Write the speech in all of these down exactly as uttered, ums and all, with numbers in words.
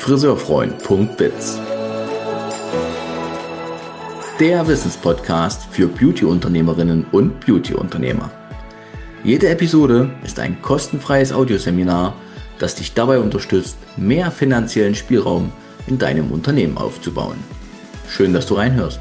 Friseurfreund.biz. Der Wissenspodcast für Beauty-Unternehmerinnen und Beauty-Unternehmer. Jede Episode ist ein kostenfreies Audioseminar, das dich dabei unterstützt, mehr finanziellen Spielraum in deinem Unternehmen aufzubauen. Schön, dass du reinhörst.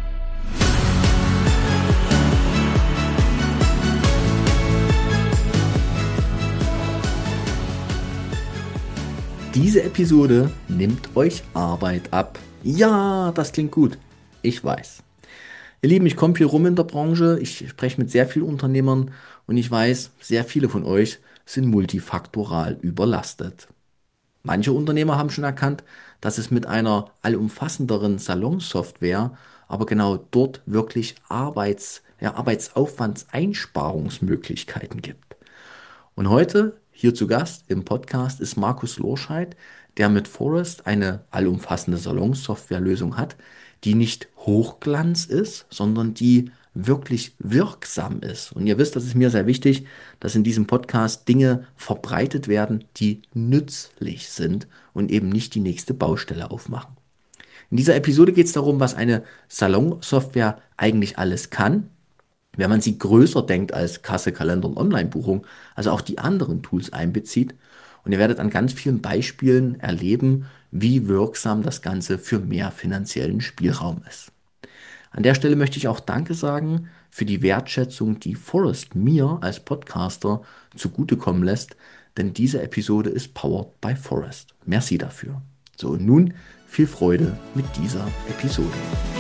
Diese Episode nimmt euch Arbeit ab. Ja, das klingt gut. Ich weiß. Ihr Lieben, ich komme hier rum in der Branche, ich spreche mit sehr vielen Unternehmern und ich weiß, sehr viele von euch sind multifaktoral überlastet. Manche Unternehmer haben schon erkannt, dass es mit einer allumfassenderen Salonsoftware aber genau dort wirklich Arbeits, ja, Arbeitsaufwandseinsparungsmöglichkeiten gibt. Und heute hier zu Gast im Podcast ist Markus Lorscheid, der mit Forest eine allumfassende Salonsoftwarelösung hat, die nicht Hochglanz ist, sondern die wirklich wirksam ist. Und ihr wisst, das ist mir sehr wichtig, dass in diesem Podcast Dinge verbreitet werden, die nützlich sind und eben nicht die nächste Baustelle aufmachen. In dieser Episode geht es darum, was eine Salonsoftware eigentlich alles kann, wenn man sie größer denkt als Kasse, Kalender und Online-Buchung, also auch die anderen Tools einbezieht. Und ihr werdet an ganz vielen Beispielen erleben, wie wirksam das Ganze für mehr finanziellen Spielraum ist. An der Stelle möchte ich auch Danke sagen für die Wertschätzung, die Forest mir als Podcaster zugutekommen lässt, denn diese Episode ist powered by Forest. Merci dafür. So, und nun viel Freude mit dieser Episode.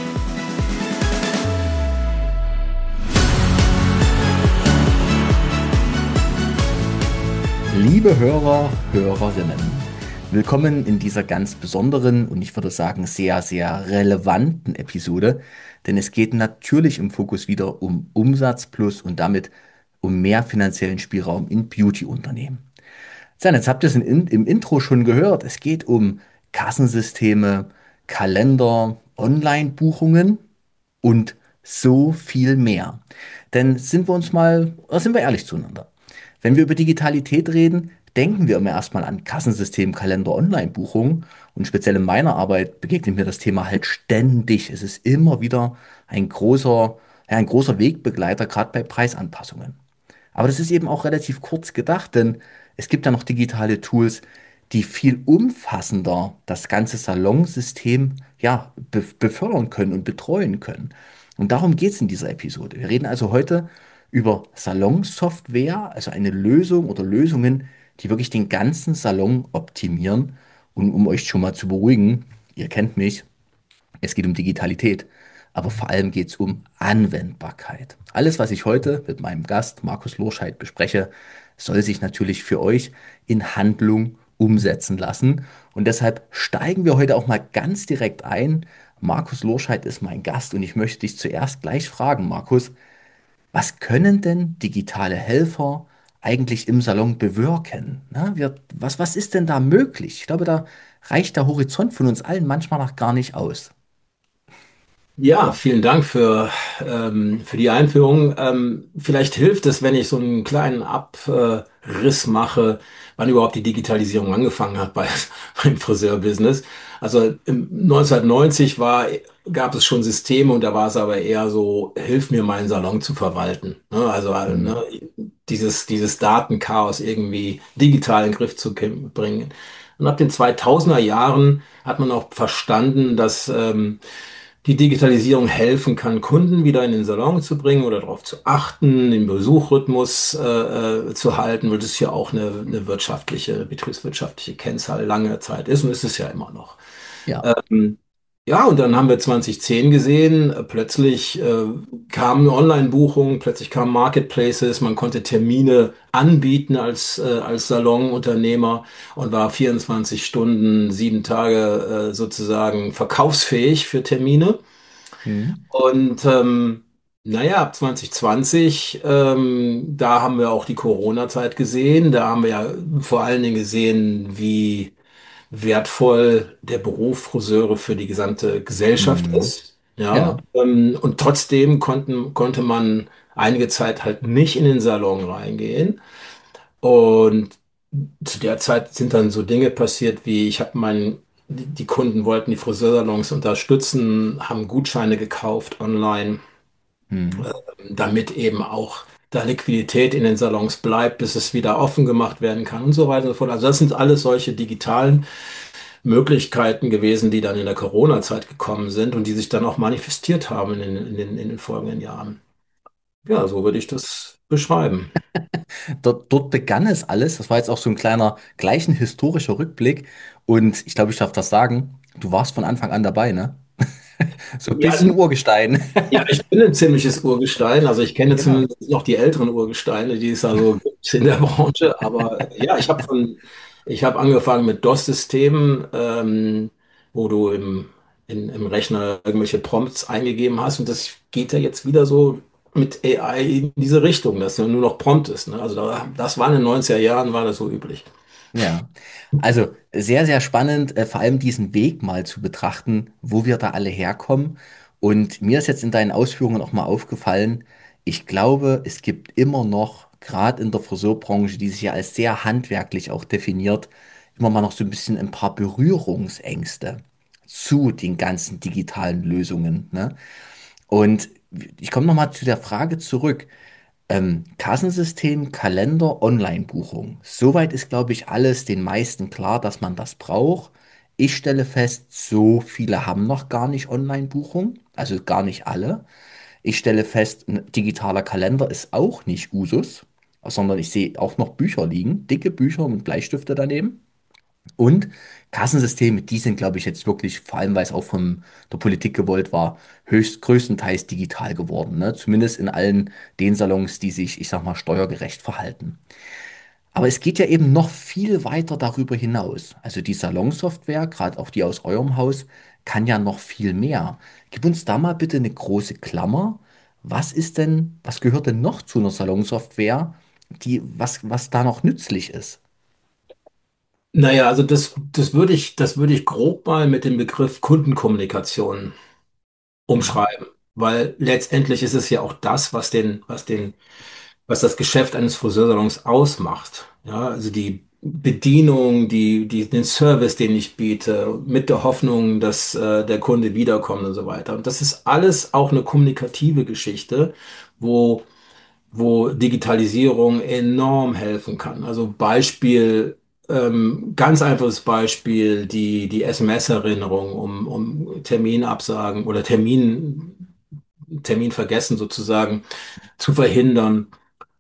Liebe Hörer, Hörerinnen, willkommen in dieser ganz besonderen und ich würde sagen sehr, sehr relevanten Episode, denn es geht natürlich im Fokus wieder um Umsatz plus und damit um mehr finanziellen Spielraum in Beauty-Unternehmen. So, jetzt habt ihr es in, im Intro schon gehört, es geht um Kassensysteme, Kalender, Online-Buchungen und so viel mehr. Denn sind wir uns mal, oder sind wir ehrlich zueinander? Wenn wir über Digitalität reden, denken wir immer erstmal an Kassensystem, Kalender, Online-Buchungen. Und speziell in meiner Arbeit begegnet mir das Thema halt ständig. Es ist immer wieder ein großer, ja, ein großer Wegbegleiter, gerade bei Preisanpassungen. Aber das ist eben auch relativ kurz gedacht, denn es gibt ja noch digitale Tools, die viel umfassender das ganze Salonsystem ja, be befördern können und betreuen können. Und darum geht es in dieser Episode. Wir reden also heute über Salonsoftware, also eine Lösung oder Lösungen, die wirklich den ganzen Salon optimieren. Und um euch schon mal zu beruhigen, ihr kennt mich, es geht um Digitalität, aber vor allem geht es um Anwendbarkeit. Alles, was ich heute mit meinem Gast Markus Lorscheid bespreche, soll sich natürlich für euch in Handlung umsetzen lassen. Und deshalb steigen wir heute auch mal ganz direkt ein. Markus Lorscheid ist mein Gast und ich möchte dich zuerst gleich fragen, Markus, was können denn digitale Helfer eigentlich im Salon bewirken? Na, wir, was, was ist denn da möglich? Ich glaube, da reicht der Horizont von uns allen manchmal noch gar nicht aus. Ja, vielen Dank für, ähm, für die Einführung. Ähm, vielleicht hilft es, wenn ich so einen kleinen Abriss mache, wann überhaupt die Digitalisierung angefangen hat bei, beim Friseurbusiness. Also im neunzehnhundertneunzig war, gab es schon Systeme und da war es aber eher so, hilf mir meinen Salon zu verwalten. Ne? Also äh, Hm. ne, dieses, dieses Datenchaos irgendwie digital in den Griff zu bringen. Und ab den zweitausender Jahren hat man auch verstanden, dass ähm, die Digitalisierung helfen kann, Kunden wieder in den Salon zu bringen oder darauf zu achten, den Besuchrhythmus äh, äh, zu halten, weil das ja auch eine, eine wirtschaftliche, betriebswirtschaftliche Kennzahl lange Zeit ist und ist es ja immer noch. Ja. Ähm, ja, und dann haben wir zwanzig zehn gesehen, äh, plötzlich äh, kamen Online-Buchungen, plötzlich kamen Marketplaces, man konnte Termine anbieten als, äh, als Salonunternehmer und war vierundzwanzig Stunden, sieben Tage äh, sozusagen verkaufsfähig für Termine. Hm. Und ähm, naja, ab zwanzig zwanzig, ähm, da haben wir auch die Corona-Zeit gesehen. Da haben wir ja vor allen Dingen gesehen, wie wertvoll der Beruf Friseure für die gesamte Gesellschaft Hm. ist. Ja, Ja. ähm, und trotzdem konnten, konnte man einige Zeit halt nicht in den Salon reingehen. Und zu der Zeit sind dann so Dinge passiert, wie ich habe meinen die, die Kunden wollten die Friseursalons unterstützen, haben Gutscheine gekauft online, Hm. damit eben auch da Liquidität in den Salons bleibt, bis es wieder offen gemacht werden kann und so weiter und so fort. Also das sind alles solche digitalen Möglichkeiten gewesen, die dann in der Corona-Zeit gekommen sind und die sich dann auch manifestiert haben in den, in den, in den folgenden Jahren. Ja, so würde ich das beschreiben. Dort, dort begann es alles. Das war jetzt auch so ein kleiner, gleich ein historischer Rückblick. Und ich glaube, ich darf das sagen. Du warst von Anfang an dabei, ne? So ein Ja, bisschen Urgestein. ja, ich bin ein ziemliches Urgestein. Also ich kenne Genau. zumindest noch die älteren Urgesteine, die es also gibt in der Branche. Aber ja, ich habe von, ich habe angefangen mit DOS-Systemen, ähm, wo du im, in, im Rechner irgendwelche Prompts eingegeben hast. Und das geht ja jetzt wieder so mit A I in diese Richtung, dass du nur noch Prompt ist. Ne? Also da, das war in den neunziger Jahren, war das so üblich. Ja, also sehr, sehr spannend, äh, vor allem diesen Weg mal zu betrachten, wo wir da alle herkommen. Und mir ist jetzt in deinen Ausführungen auch mal aufgefallen, ich glaube, es gibt immer noch, gerade in der Friseurbranche, die sich ja als sehr handwerklich auch definiert, immer mal noch so ein bisschen ein paar Berührungsängste zu den ganzen digitalen Lösungen, ne? Und ich komme nochmal zu der Frage zurück. Ähm, Kassensystem, Kalender, Online-Buchung. Soweit ist, glaube ich, alles den meisten klar, dass man das braucht. Ich stelle fest, so viele haben noch gar nicht Online-Buchung, also gar nicht alle. Ich stelle fest, ein digitaler Kalender ist auch nicht Usus, sondern ich sehe auch noch Bücher liegen, dicke Bücher mit Bleistifte daneben. Und Kassensysteme, die sind, glaube ich, jetzt wirklich, vor allem weil es auch von der Politik gewollt war, höchst größtenteils digital geworden. Ne? Zumindest in allen den Salons, die sich, ich sag mal, steuergerecht verhalten. Aber es geht ja eben noch viel weiter darüber hinaus. Also die Salonsoftware, gerade auch die aus eurem Haus, kann ja noch viel mehr. Gib uns da mal bitte eine große Klammer. Was ist denn, was gehört denn noch zu einer Salonsoftware, die, was, was da noch nützlich ist? Naja, also das, das würde ich, das würde ich grob mal mit dem Begriff Kundenkommunikation Mhm. umschreiben, weil letztendlich ist es ja auch das, was den, was den, was das Geschäft eines Friseursalons ausmacht. Ja, also die Bedienung, die, die, den Service, den ich biete, mit der Hoffnung, dass äh, der Kunde wiederkommt und so weiter. Und das ist alles auch eine kommunikative Geschichte, wo wo Digitalisierung enorm helfen kann. Also Beispiel, ähm, ganz einfaches Beispiel, die, die S M S-Erinnerung, um, um Terminabsagen oder Termin, Termin vergessen sozusagen zu verhindern.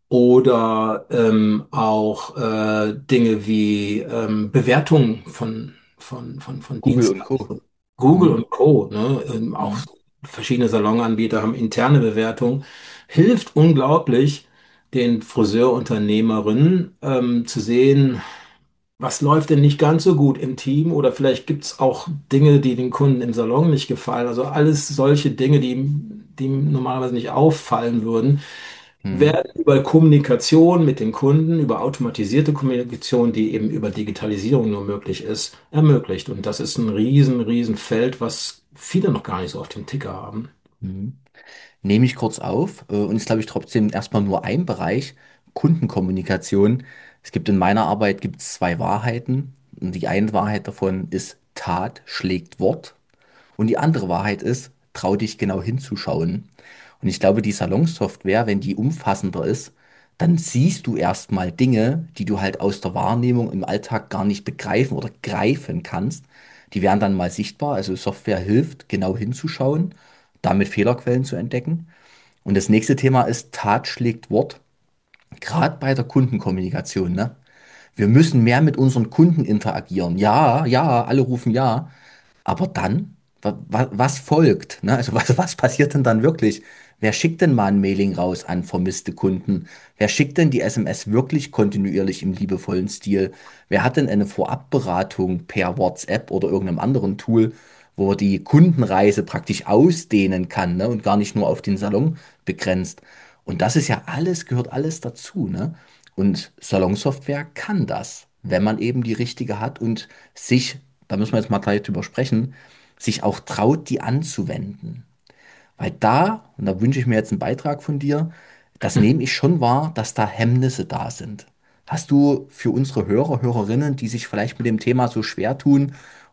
Oder ähm, auch äh, Dinge wie ähm, Bewertungen von, von, von, von Google und Co. Dienstleistungen. Google Mhm. und Co. Ne? Ähm, auch Mhm. verschiedene Salonanbieter haben interne Bewertungen. Hilft unglaublich den Friseurunternehmerinnen ähm, zu sehen, was läuft denn nicht ganz so gut im Team oder vielleicht gibt es auch Dinge, die den Kunden im Salon nicht gefallen. Also alles solche Dinge, die, die ihm normalerweise nicht auffallen würden, Mhm. werden über Kommunikation mit den Kunden, über automatisierte Kommunikation, die eben über Digitalisierung nur möglich ist, ermöglicht. Und das ist ein riesen, riesen Feld, was viele noch gar nicht so auf dem Ticker haben. Mhm. Nehme ich kurz auf äh, und ist, glaube ich, trotzdem erstmal nur ein Bereich, Kundenkommunikation. Es gibt in meiner Arbeit gibt es zwei Wahrheiten. Und die eine Wahrheit davon ist, Tat schlägt Wort. Und die andere Wahrheit ist, trau dich genau hinzuschauen. Und ich glaube, die Salonsoftware, wenn die umfassender ist, dann siehst du erstmal Dinge, die du halt aus der Wahrnehmung im Alltag gar nicht begreifen oder greifen kannst. Die werden dann mal sichtbar. Also Software hilft, genau hinzuschauen, damit Fehlerquellen zu entdecken. Und das nächste Thema ist, Tat schlägt Wort, gerade bei der Kundenkommunikation, ne? Wir müssen mehr mit unseren Kunden interagieren. Ja, ja, alle rufen ja. Aber dann, wa wa was folgt? Ne? Also was, was passiert denn dann wirklich? Wer schickt denn mal ein Mailing raus an vermisste Kunden? Wer schickt denn die S M S wirklich kontinuierlich im liebevollen Stil? Wer hat denn eine Vorabberatung per WhatsApp oder irgendeinem anderen Tool, wo er die Kundenreise praktisch ausdehnen kann, ne? Und gar nicht nur auf den Salon begrenzt? Und das ist ja alles, gehört alles dazu, ne? Und Salonsoftware kann das, wenn man eben die richtige hat und sich, da müssen wir jetzt mal gleich drüber sprechen, sich auch traut, die anzuwenden. Weil da, und da wünsche ich mir jetzt einen Beitrag von dir, das nehme ich schon wahr, dass da Hemmnisse da sind. Hast du für unsere Hörer, Hörerinnen, die sich vielleicht mit dem Thema so schwer tun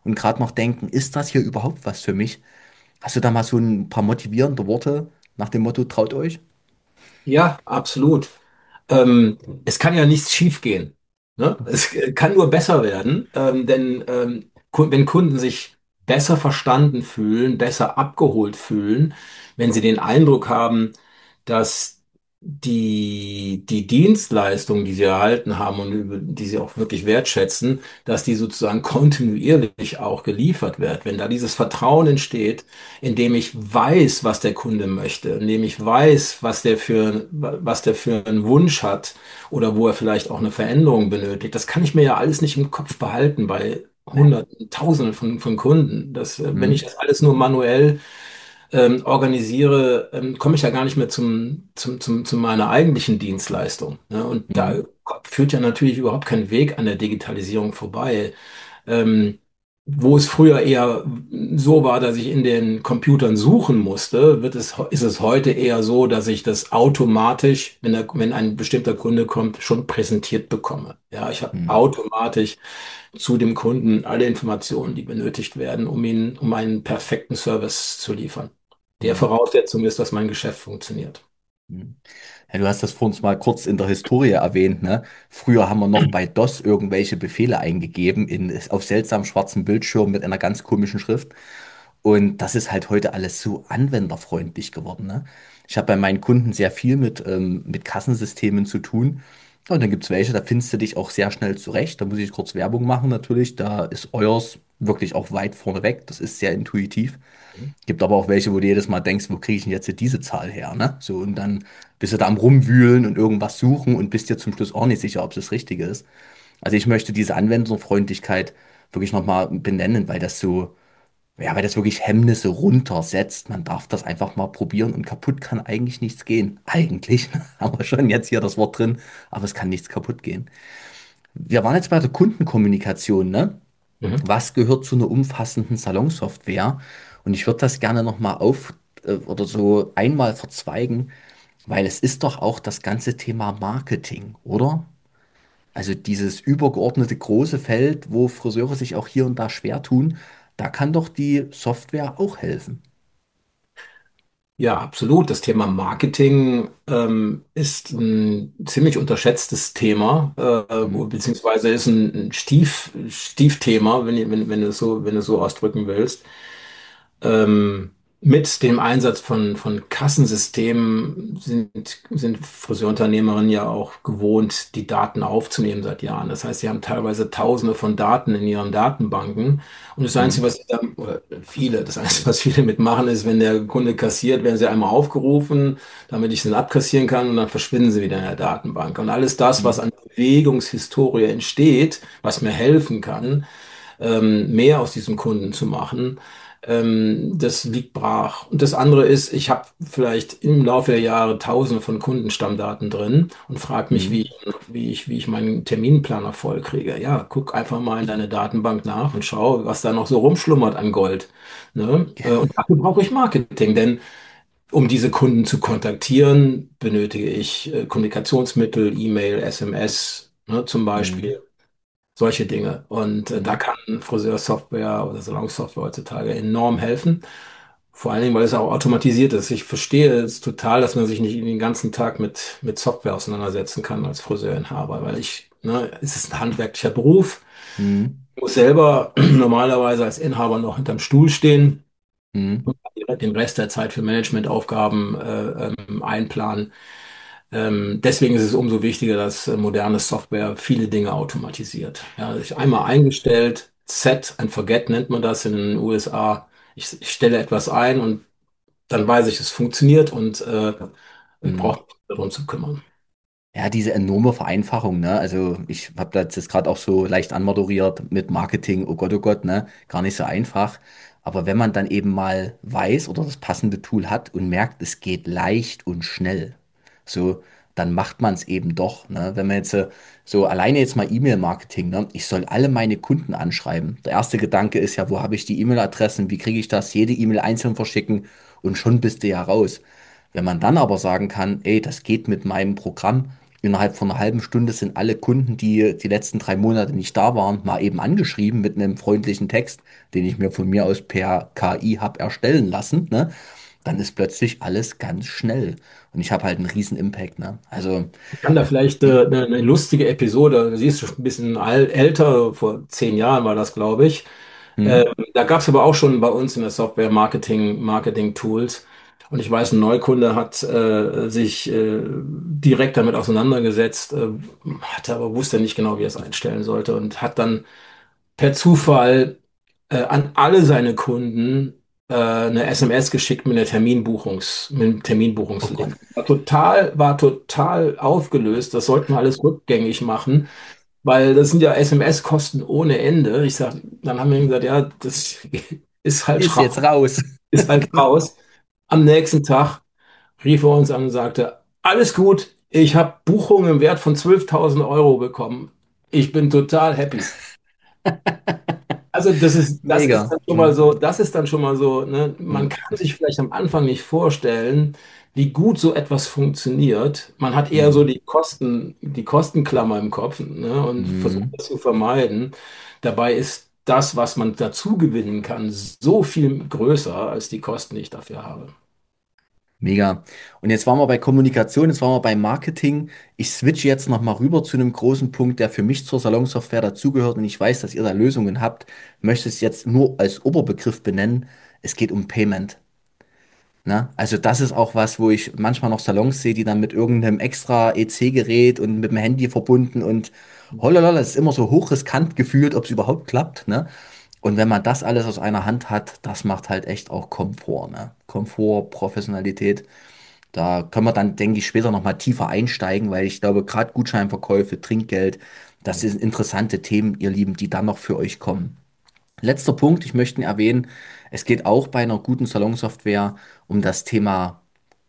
und gerade noch denken, ist das hier überhaupt was für mich? Hast du da mal so ein paar motivierende Worte nach dem Motto, traut euch? Ja, absolut. Ähm, es kann ja nichts schiefgehen. Ne? Es äh, kann nur besser werden, ähm, denn ähm, Ku- wenn Kunden sich besser verstanden fühlen, besser abgeholt fühlen, wenn sie den Eindruck haben, dass die, die Dienstleistung, die sie erhalten haben und über, die sie auch wirklich wertschätzen, dass die sozusagen kontinuierlich auch geliefert wird. Wenn da dieses Vertrauen entsteht, indem ich weiß, was der Kunde möchte, indem ich weiß, was der für, was der für einen Wunsch hat oder wo er vielleicht auch eine Veränderung benötigt. Das kann ich mir ja alles nicht im Kopf behalten bei Nee. Hunderten, Tausenden von, von Kunden. Das, äh, wenn ich Hm, das alles nur manuell ähm, organisiere, ähm, komme ich ja gar nicht mehr zum, zum, zum, zu meiner eigentlichen Dienstleistung. Ne? Und da hm, führt ja natürlich überhaupt kein Weg an der Digitalisierung vorbei. Ähm, Wo es früher eher so war, dass ich in den Computern suchen musste, wird es, ist es heute eher so, dass ich das automatisch, wenn, der, wenn ein bestimmter Kunde kommt, schon präsentiert bekomme. Ja, ich habe hm, automatisch zu dem Kunden alle Informationen, die benötigt werden, um ihn, um einen perfekten Service zu liefern. Der hm, Voraussetzung ist, dass mein Geschäft funktioniert. hm. Ja, du hast das vor uns mal kurz in der Historie erwähnt, ne? Früher haben wir noch bei DOS irgendwelche Befehle eingegeben in, auf seltsam schwarzem Bildschirm mit einer ganz komischen Schrift. Und das ist halt heute alles so anwenderfreundlich geworden, ne? Ich habe bei meinen Kunden sehr viel mit, ähm, mit Kassensystemen zu tun. Ja, und dann gibt es welche, da findest du dich auch sehr schnell zurecht. Da muss ich kurz Werbung machen natürlich. Da ist euers wirklich auch weit vorne weg. Das ist sehr intuitiv. Gibt aber auch welche, wo du jedes Mal denkst, wo kriege ich denn jetzt diese Zahl her, ne? So, und dann bist du da am Rumwühlen und irgendwas suchen und bist dir zum Schluss auch nicht sicher, ob es das Richtige ist. Also ich möchte diese Anwenderfreundlichkeit wirklich nochmal benennen, weil das so, ja, weil das wirklich Hemmnisse runtersetzt. Man darf das einfach mal probieren und kaputt kann eigentlich nichts gehen. Eigentlich haben wir schon jetzt hier das Wort drin, aber es kann nichts kaputt gehen. Wir waren jetzt bei der Kundenkommunikation, ne? Mhm. Was gehört zu einer umfassenden Salonsoftware? Und ich würde das gerne nochmal auf äh, oder so einmal verzweigen, weil es ist doch auch das ganze Thema Marketing, oder? Also dieses übergeordnete große Feld, wo Friseure sich auch hier und da schwer tun, da kann doch die Software auch helfen. Ja, absolut. Das Thema Marketing ähm, ist ein ziemlich unterschätztes Thema, äh, Mhm. beziehungsweise ist ein ein Stief, Stiefthema, wenn, wenn, wenn du es so, wenn du es so ausdrücken willst. Ähm, mit dem Einsatz von, von Kassensystemen sind, sind Friseurunternehmerinnen ja auch gewohnt, die Daten aufzunehmen seit Jahren. Das heißt, sie haben teilweise Tausende von Daten in ihren Datenbanken. Und das Einzige, Mhm. was sie dann, oder viele, das Einzige, was viele mitmachen, ist, wenn der Kunde kassiert, werden sie einmal aufgerufen, damit ich sie dann abkassieren kann und dann verschwinden sie wieder in der Datenbank. Und alles das, was Mhm. an Bewegungshistorie entsteht, was mir helfen kann, ähm, mehr aus diesem Kunden zu machen. Ähm, das liegt brach. Und das andere ist, ich habe vielleicht im Laufe der Jahre Tausende von Kundenstammdaten drin und frage mich, wie, Mhm. ich- wie ich, wie ich meinen Terminplaner vollkriege. Ja, guck einfach mal in deine Datenbank nach und schau, was da noch so rumschlummert an Gold. Ne? Äh, Und dafür brauche ich Marketing, denn um diese Kunden zu kontaktieren, benötige ich äh, Kommunikationsmittel, E-Mail, S M S, ne, zum Mhm. Beispiel. Solche Dinge. Und äh, da Mhm. kann Friseursoftware oder Salonsoftware heutzutage enorm helfen. Vor allen Dingen, weil es auch automatisiert ist. Ich verstehe es total, dass man sich nicht den ganzen Tag mit, mit Software auseinandersetzen kann als Friseurinhaber, weil ich, ne, es ist ein handwerklicher Beruf. Mhm. Ich muss selber normalerweise als Inhaber noch hinterm Stuhl stehen Mhm. und den Rest der Zeit für Managementaufgaben äh, ähm, einplanen. Ähm, deswegen ist es umso wichtiger, dass äh, moderne Software viele Dinge automatisiert. Ja, ich einmal eingestellt, Set and Forget nennt man das in den U S A. Ich, ich stelle etwas ein und dann weiß ich, es funktioniert und äh, ich Mhm. brauche mich darum zu kümmern. Ja, diese enorme Vereinfachung, ne? Also ich habe das jetzt gerade auch so leicht anmoderiert mit Marketing, oh Gott, oh Gott, ne? Gar nicht so einfach. Aber wenn man dann eben mal weiß oder das passende Tool hat und merkt, es geht leicht und schnell, so, dann macht man es eben doch, ne? Wenn man jetzt äh, so alleine jetzt mal E-Mail-Marketing, ne? Ich soll alle meine Kunden anschreiben. Der erste Gedanke ist ja, wo habe ich die E-Mail-Adressen? Wie kriege ich das? Jede E-Mail einzeln verschicken und schon bist du ja raus. Wenn man dann aber sagen kann, ey, das geht mit meinem Programm, Innerhalb von einer halben Stunde sind alle Kunden, die die letzten drei Monate nicht da waren, mal eben angeschrieben mit einem freundlichen Text, den ich mir von mir aus per K I habe erstellen lassen, ne? Dann ist plötzlich alles ganz schnell. Und ich habe halt einen riesen Impact, ne? Also, Ich kann da vielleicht äh, eine, eine lustige Episode, sie ist schon ein bisschen al- älter, vor zehn Jahren war das, glaube ich. hm, Ähm, da gab es aber auch schon bei uns in der Software Marketing, Marketing Tools. Und ich weiß, ein Neukunde hat äh, sich äh, direkt damit auseinandergesetzt, äh, hatte aber wusste nicht genau, wie er es einstellen sollte und hat dann per Zufall äh, an alle seine Kunden äh, eine S M S geschickt mit einer Terminbuchungs, mit einem oh Gott, Terminbuchungslink. War total, war total aufgelöst. Das sollten wir alles rückgängig machen, weil das sind ja S M S-Kosten ohne Ende. Ich sag, dann haben wir ihm gesagt, ja, das ist halt ist jetzt raus, raus. ist halt raus. Am nächsten Tag rief er uns an und sagte, alles gut, ich habe Buchungen im Wert von zwölftausend Euro bekommen. Ich bin total happy. Also das ist, das ist Mega. dann schon mal Hm, so, das ist dann schon mal so, ne? Man hm, kann sich vielleicht am Anfang nicht vorstellen, wie gut so etwas funktioniert. Man hat eher so hm, die Kosten, die Kostenklammer im Kopf, ne? Und versucht hm. das zu vermeiden. Dabei ist das, was man dazu gewinnen kann, so viel größer als die Kosten, die ich dafür habe. Mega. Und jetzt waren wir bei Kommunikation, jetzt waren wir bei Marketing. Ich switche jetzt nochmal rüber zu einem großen Punkt, der für mich zur Salonsoftware dazugehört und ich weiß, dass ihr da Lösungen habt. Möchte es jetzt nur als Oberbegriff benennen. Es geht um Payment. Ne? Also das ist auch was, wo ich manchmal noch Salons sehe, die dann mit irgendeinem extra E C-Gerät und mit dem Handy verbunden und holalala, das ist immer so hochriskant gefühlt, ob es überhaupt klappt. Ne? Und wenn man das alles aus einer Hand hat, das macht halt echt auch Komfort. Ne? Komfort, Professionalität. Da können wir dann, denke ich, später nochmal tiefer einsteigen, weil ich glaube, gerade Gutscheinverkäufe, Trinkgeld, das sind interessante Themen, ihr Lieben, die dann noch für euch kommen. Letzter Punkt, ich möchte erwähnen, es geht auch bei einer guten Salonsoftware um das Thema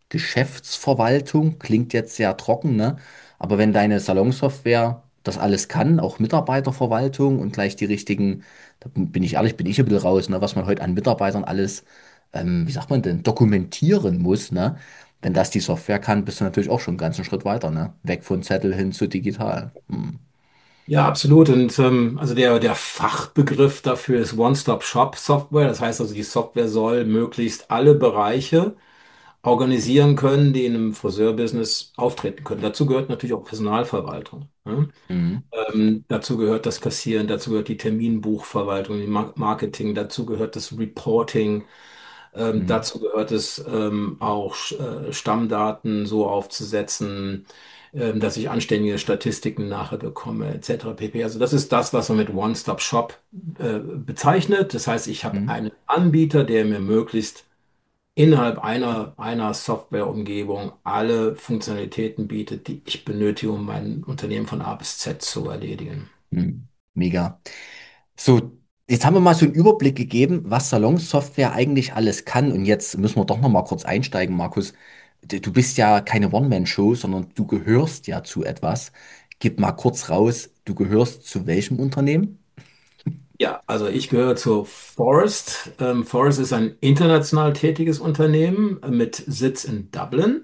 Geschäftsverwaltung. Klingt jetzt sehr trocken, ne? Aber wenn deine Salonsoftware das alles kann, auch Mitarbeiterverwaltung und gleich die richtigen, da bin ich ehrlich, bin ich ein bisschen raus, ne? Was man heute an Mitarbeitern alles, ähm, wie sagt man denn, dokumentieren muss, ne? Wenn das die Software kann, bist du natürlich auch schon einen ganzen Schritt weiter, ne? Weg von Zettel hin zu digital. Hm. Ja, absolut. Und ähm, also der, der Fachbegriff dafür ist One-Stop-Shop-Software. Das heißt also, die Software soll möglichst alle Bereiche organisieren können, die in einem Friseurbusiness auftreten können. Dazu gehört natürlich auch Personalverwaltung. Ne? Hm. Ähm, dazu gehört das Kassieren, dazu gehört die Terminbuchverwaltung, die Mar Marketing, dazu gehört das Reporting, ähm, Hm. dazu gehört es ähm, auch äh, Stammdaten so aufzusetzen, ähm, dass ich anständige Statistiken nachher bekomme, et cetera pp. Also das ist das, was man mit One-Stop-Shop äh, bezeichnet. Das heißt, ich habe Hm. einen Anbieter, der mir möglichst innerhalb einer, einer Softwareumgebung alle Funktionalitäten bietet, die ich benötige, um mein Unternehmen von A bis Z zu erledigen. Hm. Mega. So, jetzt haben wir mal so einen Überblick gegeben, was Salonsoftware eigentlich alles kann. Und jetzt müssen wir doch noch mal kurz einsteigen, Markus. D- Du bist ja keine One-Man-Show, sondern du gehörst ja zu etwas. Gib mal kurz raus, du gehörst zu welchem Unternehmen? Ja, also ich gehöre zur Forest. Ähm, Forest ist ein international tätiges Unternehmen äh, mit Sitz in Dublin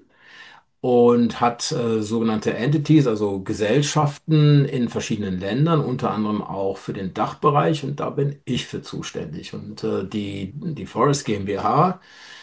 und hat äh, sogenannte Entities, also Gesellschaften in verschiedenen Ländern, unter anderem auch für den Dachbereich und da bin ich für zuständig. Und äh, die, die Forest GmbH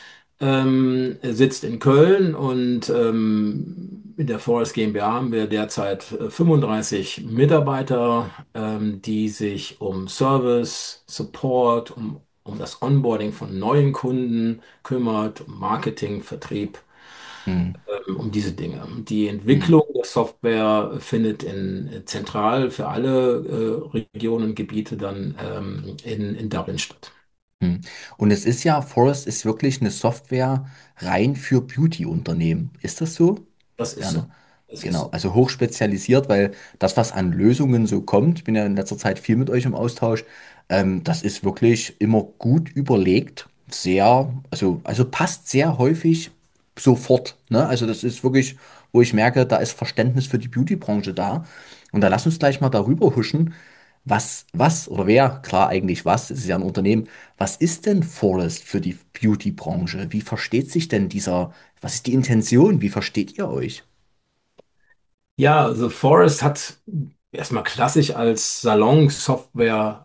ähm, sitzt in Köln und ähm, in der Forest GmbH haben wir derzeit äh, fünfunddreißig Mitarbeiter, ähm, die sich um Service, Support, um, um das Onboarding von neuen Kunden kümmert, um Marketing, Vertrieb, Hm, ähm, um diese Dinge. Die hm, Entwicklung der Software findet in, äh, zentral für alle äh, Regionen und Gebiete dann ähm, in, in Dublin statt. hm. Und es ist ja, Forest ist wirklich eine Software rein für Beauty-Unternehmen. Ist das so? Das ist Ja, ne? so. Das ist Genau, so. also hochspezialisiert, weil das, was an Lösungen so kommt, ich bin ja in letzter Zeit viel mit euch im Austausch, ähm, das ist wirklich immer gut überlegt, sehr, also, also passt sehr häufig sofort, ne? Also das ist wirklich, wo ich merke, da ist Verständnis für die Beauty-Branche da. Und da lass uns gleich mal darüber huschen, was, was oder wer, klar eigentlich was, es ist ja ein Unternehmen, was ist denn Forest für die Beauty-Branche? Wie versteht sich denn dieser, was ist die Intention? Wie versteht ihr euch? Ja, also Forest hat erstmal klassisch als Salonsoftware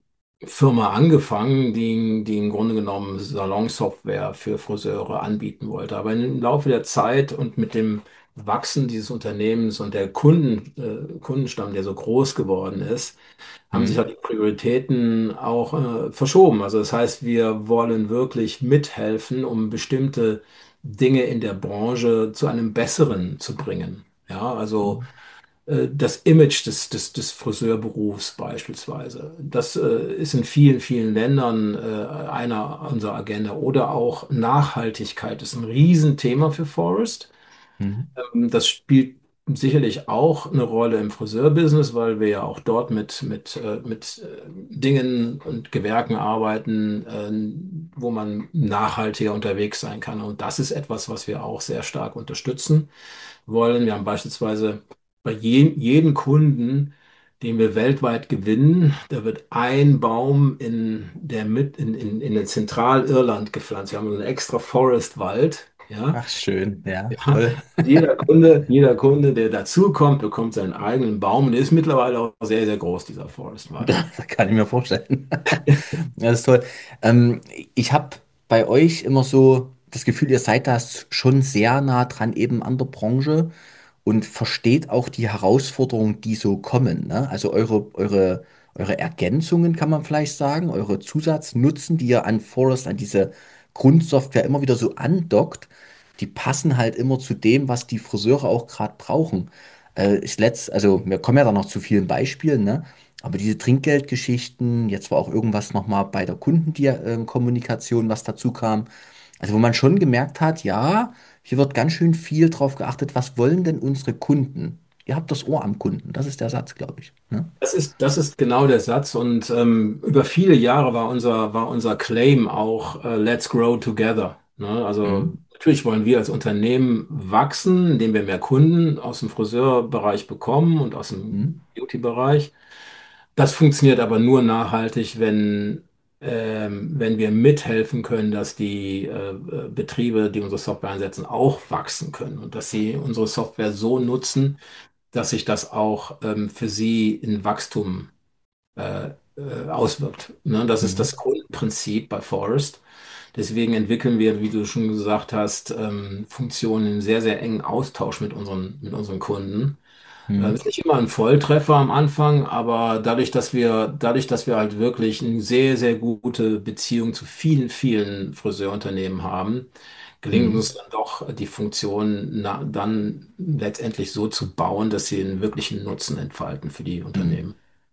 Firma angefangen, die, die im Grunde genommen Salonsoftware für Friseure anbieten wollte. Aber im Laufe der Zeit und mit dem Wachsen dieses Unternehmens und der Kunden, äh, Kundenstamm, der so groß geworden ist, haben sich Mhm. halt die Prioritäten auch äh, verschoben. Also das heißt, wir wollen wirklich mithelfen, um bestimmte Dinge in der Branche zu einem besseren zu bringen. Ja, also Mhm. äh, das Image des, des, des Friseurberufs beispielsweise. Das äh, ist in vielen, vielen Ländern äh, einer unserer Agenda. Oder auch Nachhaltigkeit ist ein Riesenthema für Forest. Mhm. Ähm, Das spielt sicherlich auch eine Rolle im Friseurbusiness, weil wir ja auch dort mit, mit, äh, mit äh, Dingen und Gewerken arbeiten, äh, wo man nachhaltiger unterwegs sein kann. Und das ist etwas, was wir auch sehr stark unterstützen wollen. Wir haben beispielsweise bei je, jedem Kunden, den wir weltweit gewinnen, da wird ein Baum in der mit in, in, in Zentralirland gepflanzt. Wir haben so einen extra Forest-Wald, ja. Ach, schön, ja, Ja. toll. Und jeder Kunde, jeder Kunde, der dazukommt, bekommt seinen eigenen Baum. Und der ist mittlerweile auch sehr, sehr groß, dieser Forest-Wald. Das kann ich mir vorstellen. Ja, das ist toll. Ähm, ich habe bei euch immer so das Gefühl, ihr seid da schon sehr nah dran eben an der Branche und versteht auch die Herausforderungen, die so kommen. Ne? Also eure, eure, eure Ergänzungen kann man vielleicht sagen, eure Zusatznutzen, die ihr an Forest, an diese Grundsoftware immer wieder so andockt, die passen halt immer zu dem, was die Friseure auch gerade brauchen. Äh, ich letzt, also wir kommen ja da noch zu vielen Beispielen, ne? Aber diese Trinkgeldgeschichten, jetzt war auch irgendwas nochmal bei der Kundenkommunikation, was dazu kam. Also wo man schon gemerkt hat, ja, hier wird ganz schön viel drauf geachtet, was wollen denn unsere Kunden? Ihr habt das Ohr am Kunden, das ist der Satz, glaube ich. Ne? Das ist, das ist genau der Satz. Und ähm, über viele Jahre war unser, war unser Claim auch äh, Let's grow together. Ne? Also Mhm. natürlich wollen wir als Unternehmen wachsen, indem wir mehr Kunden aus dem Friseurbereich bekommen und aus dem Mhm. Beauty-Bereich. Das funktioniert aber nur nachhaltig, wenn, ähm, wenn wir mithelfen können, dass die äh, äh, Betriebe, die unsere Software einsetzen, auch wachsen können und dass sie unsere Software so nutzen, dass sich das auch ähm, für sie in Wachstum äh, äh, auswirkt. Ne? Das ist Mhm. das Grundprinzip bei Forest. Deswegen entwickeln wir, wie du schon gesagt hast, ähm, Funktionen in sehr, sehr engen Austausch mit unseren, mit unseren Kunden. Äh, Mhm. ist nicht immer ein Volltreffer am Anfang, aber dadurch, dass wir, dadurch, dass wir halt wirklich eine sehr, sehr gute Beziehung zu vielen, vielen Friseurunternehmen haben, gelingt Mhm. uns dann doch, die Funktion na, dann letztendlich so zu bauen, dass sie einen wirklichen Nutzen entfalten für die Mhm. Unternehmen.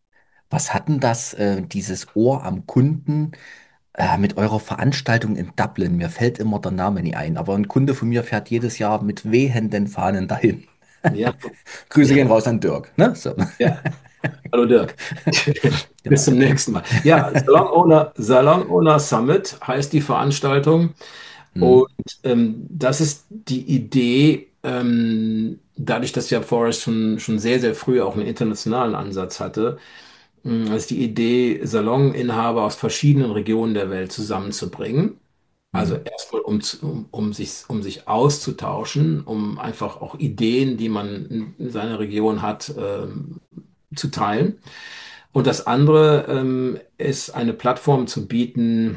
Was hat denn das, äh, dieses Ohr am Kunden, äh, mit eurer Veranstaltung in Dublin? Mir fällt immer der Name nie ein, aber ein Kunde von mir fährt jedes Jahr mit wehenden Fahnen dahin. Ja, Grüße ja, gehen raus an Dirk. Ne? So. ja. Hallo Dirk. Bis Genau. zum nächsten Mal. Ja, Salon Owner, Salon Owner Summit heißt die Veranstaltung. Und Mhm. ähm, das ist die Idee, ähm, dadurch, dass ja Forrest schon, schon sehr, sehr früh auch einen internationalen Ansatz hatte, mh, ist die Idee, Saloninhaber aus verschiedenen Regionen der Welt zusammenzubringen. Also Mhm. erstmal, um, zu- um, um sich, um sich auszutauschen, um einfach auch Ideen, die man in seiner Region hat, ähm, zu teilen. Und das andere ähm, ist eine Plattform zu bieten,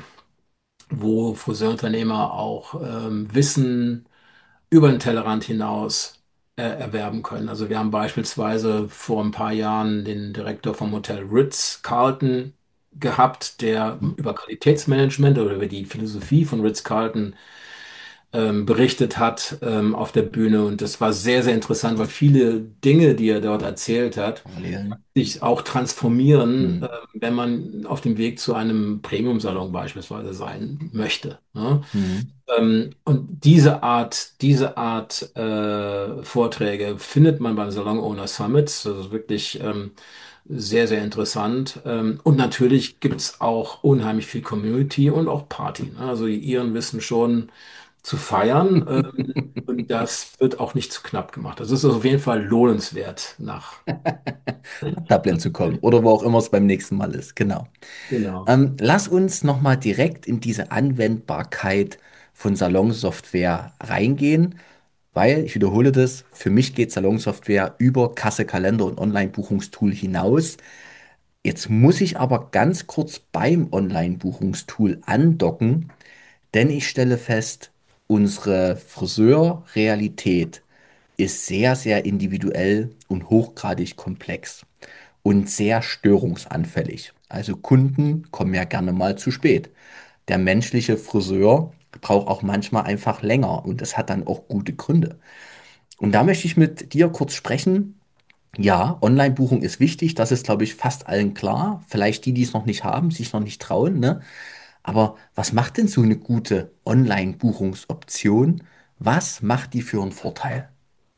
wo Friseurunternehmer auch ähm, Wissen über den Tellerrand hinaus äh, erwerben können. Also wir haben beispielsweise vor ein paar Jahren den Direktor vom Hotel Ritz-Carlton gehabt, der Mhm. über Qualitätsmanagement oder über die Philosophie von Ritz-Carlton ähm, berichtet hat ähm, auf der Bühne. Und das war sehr, sehr interessant, weil viele Dinge, die er dort erzählt hat, Parallelen. sich auch transformieren, äh, Mhm. wenn man auf dem Weg zu einem Premium-Salon beispielsweise sein möchte. Ne? Mhm. Ähm, und diese Art, diese Art äh, Vorträge findet man beim Salon Owner Summits. Das ist wirklich ähm, sehr, sehr interessant. Ähm, und natürlich gibt es auch unheimlich viel Community und auch Party. Ne? Also die Iren wissen schon zu feiern. Ähm, und das wird auch nicht zu knapp gemacht. Das ist auf jeden Fall lohnenswert nach. Nach Dublin zu kommen oder wo auch immer es beim nächsten Mal ist. Genau. Genau. Ähm, lass uns nochmal direkt in diese Anwendbarkeit von Salonsoftware reingehen. Weil, ich wiederhole das, für mich geht Salonsoftware über Kasse, Kalender und Online-Buchungstool hinaus. Jetzt muss ich aber ganz kurz beim Online-Buchungstool andocken, denn ich stelle fest, unsere Friseurrealität ist sehr, sehr individuell und hochgradig komplex und sehr störungsanfällig. Also Kunden kommen ja gerne mal zu spät. Der menschliche Friseur braucht auch manchmal einfach länger und das hat dann auch gute Gründe. Und da möchte ich mit dir kurz sprechen. Ja, Online-Buchung ist wichtig, das ist, glaube ich, fast allen klar. Vielleicht die, die es noch nicht haben, sich noch nicht trauen, ne? Aber was macht denn so eine gute Online-Buchungsoption? Was macht die für einen Vorteil?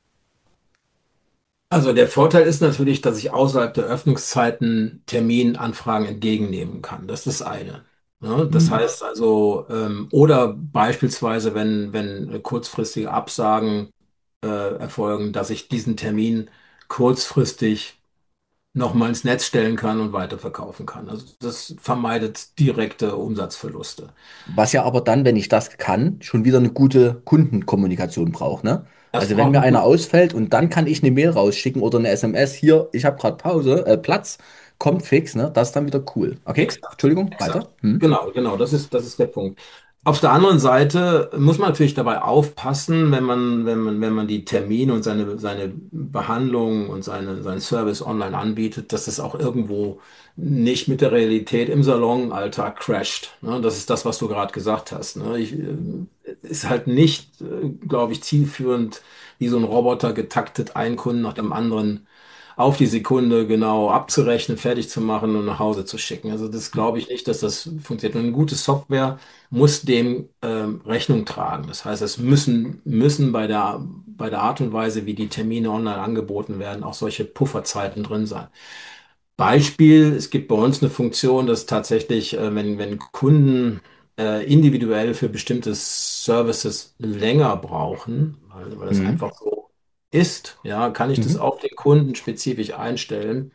Also der Vorteil ist natürlich, dass ich außerhalb der Öffnungszeiten Terminanfragen entgegennehmen kann. Das ist das eine. Ne? Das Hm. heißt also, ähm, oder beispielsweise, wenn, wenn kurzfristige Absagen äh, erfolgen, dass ich diesen Termin kurzfristig nochmal ins Netz stellen kann und weiterverkaufen kann. Also das vermeidet direkte Umsatzverluste. Was ja aber dann, wenn ich das kann, schon wieder eine gute Kundenkommunikation braucht, ne? Das Also wenn braucht mir eine einer gute. ausfällt und dann kann ich eine Mail rausschicken oder eine S M S, hier, ich habe gerade Pause, äh, Platz, kommt fix, ne? Das ist dann wieder cool. Okay, Exakt, Entschuldigung, exakt. weiter. Hm? Genau, genau, das ist, das ist der Punkt. Auf der anderen Seite muss man natürlich dabei aufpassen, wenn man, wenn man, wenn man die Termine und seine, seine Behandlung und seine, seinen Service online anbietet, dass es auch irgendwo nicht mit der Realität im Salonalltag crasht. Ne? Das ist das, was du gerade gesagt hast. Ne? Ich, äh, ist halt nicht, äh, glaube ich, zielführend, wie so ein Roboter getaktet, einen Kunden nach dem anderen auf die Sekunde genau abzurechnen, fertig zu machen und nach Hause zu schicken. Also das glaube ich nicht, dass das funktioniert. Und eine gute Software muss dem ähm, Rechnung tragen. Das heißt, es müssen, müssen bei der, bei der Art und Weise, wie die Termine online angeboten werden, auch solche Pufferzeiten drin sein. Beispiel, es gibt bei uns eine Funktion, dass tatsächlich, äh, wenn, wenn Kunden äh, individuell für bestimmte Services länger brauchen, weil, weil es Hm. einfach so ist, ja, kann ich das Mhm. auf den Kunden spezifisch einstellen.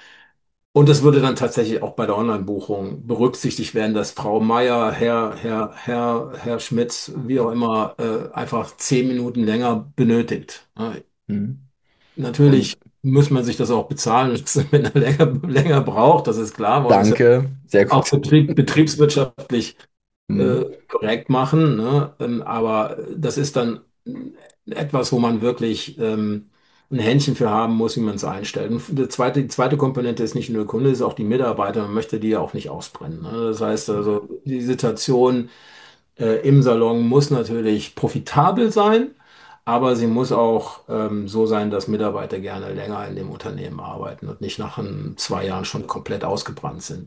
Und das würde dann tatsächlich auch bei der Online-Buchung berücksichtigt werden, dass Frau Meier, Herr, Herr, Herr, Herr Schmitz, wie auch immer, äh, einfach zehn Minuten länger benötigt. Ja, Hm. Und natürlich muss man sich das auch bezahlen, wenn er länger, länger braucht, das ist klar, wollen wir es ja danke, sehr auch gut. betrieb, betriebswirtschaftlich äh, Hm. korrekt machen, ne? Ähm, aber das ist dann etwas, wo man wirklich ähm, ein Händchen für haben muss, wie man es einstellt. Und die zweite, die zweite Komponente ist nicht nur der Kunde, ist auch die Mitarbeiter. Man möchte die ja auch nicht ausbrennen. Ne? Das heißt also, die Situation äh, im Salon muss natürlich profitabel sein, aber sie muss auch ähm, so sein, dass Mitarbeiter gerne länger in dem Unternehmen arbeiten und nicht nach ein, zwei Jahren schon komplett ausgebrannt sind.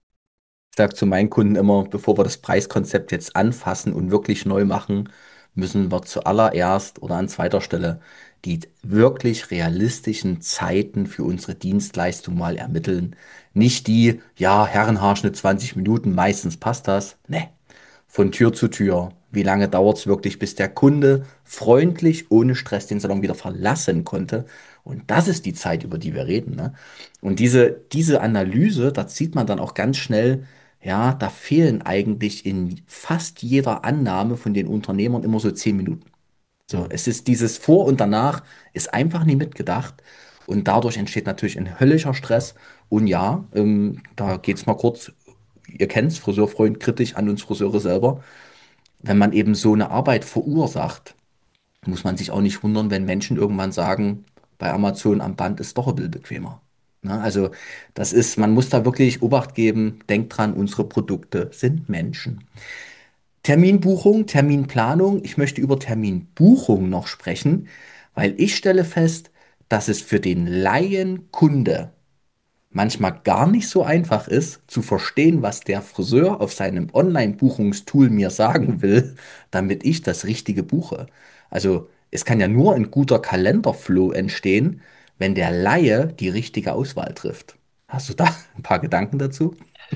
Ich sage zu meinen Kunden immer, bevor wir das Preiskonzept jetzt anfassen und wirklich neu machen, müssen wir zuallererst oder an zweiter Stelle die wirklich realistischen Zeiten für unsere Dienstleistung mal ermitteln. Nicht die, ja, Herrenhaarschnitt zwanzig Minuten, meistens passt das. Ne, von Tür zu Tür. Wie lange dauert es wirklich, bis der Kunde freundlich, ohne Stress den Salon wieder verlassen konnte? Und das ist die Zeit, über die wir reden. Ne? Und diese, diese Analyse, da sieht man dann auch ganz schnell, ja, da fehlen eigentlich in fast jeder Annahme von den Unternehmern immer so zehn Minuten. So, Hm. es ist dieses Vor und Danach ist einfach nie mitgedacht. Und dadurch entsteht natürlich ein höllischer Stress. Und ja, ähm, da geht's mal kurz, ihr kennt's, Friseurfreund kritisch an uns Friseure selber. Wenn man eben so eine Arbeit verursacht, muss man sich auch nicht wundern, wenn Menschen irgendwann sagen, bei Amazon am Band ist doch ein bisschen bequemer. Ne? Also das ist, man muss da wirklich Obacht geben. Denkt dran, unsere Produkte sind Menschen. Terminbuchung, Terminplanung. Ich möchte über Terminbuchung noch sprechen, weil ich stelle fest, dass es für den Laienkunde manchmal gar nicht so einfach ist, zu verstehen, was der Friseur auf seinem Online-Buchungstool mir sagen will, damit ich das Richtige buche. Also es kann ja nur ein guter Kalenderflow entstehen, wenn der Laie die richtige Auswahl trifft. Hast du da ein paar Gedanken dazu?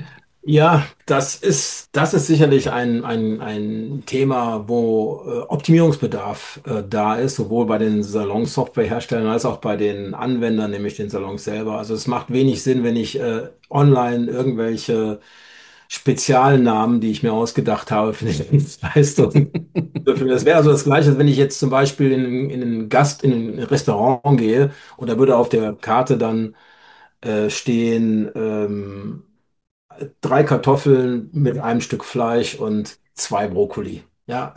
Ja, das ist, das ist sicherlich ein, ein, ein Thema, wo äh, Optimierungsbedarf äh, da ist, sowohl bei den Salon-Softwareherstellern als auch bei den Anwendern, nämlich den Salons selber. Also es macht wenig Sinn, wenn ich äh, online irgendwelche Spezialnamen, die ich mir ausgedacht habe für die Dienstleistung, Das wäre also das Gleiche, als wenn ich jetzt zum Beispiel in, in einen Gast, in ein Restaurant gehe und da würde auf der Karte dann äh, stehen, ähm, drei Kartoffeln mit einem Stück Fleisch und zwei Brokkoli. Ja,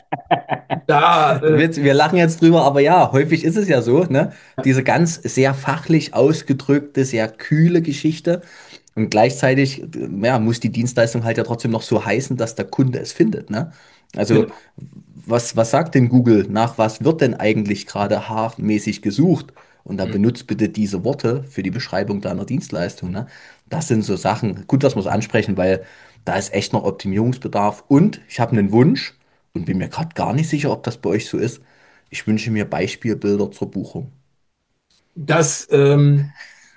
da, äh, Wir, wir lachen jetzt drüber, aber ja, häufig ist es ja so, ne? Diese ganz sehr fachlich ausgedrückte, sehr kühle Geschichte. Und gleichzeitig, ja, muss die Dienstleistung halt ja trotzdem noch so heißen, dass der Kunde es findet, ne? Also, genau. was, was sagt denn Google? Nach was wird denn eigentlich gerade haarmäßig gesucht? Und dann Hm. benutzt bitte diese Worte für die Beschreibung deiner Dienstleistung, ne? Das sind so Sachen, gut, dass wir es ansprechen, weil da ist echt noch Optimierungsbedarf. Und ich habe einen Wunsch und bin mir gerade gar nicht sicher, ob das bei euch so ist. Ich wünsche mir Beispielbilder zur Buchung. Das ähm,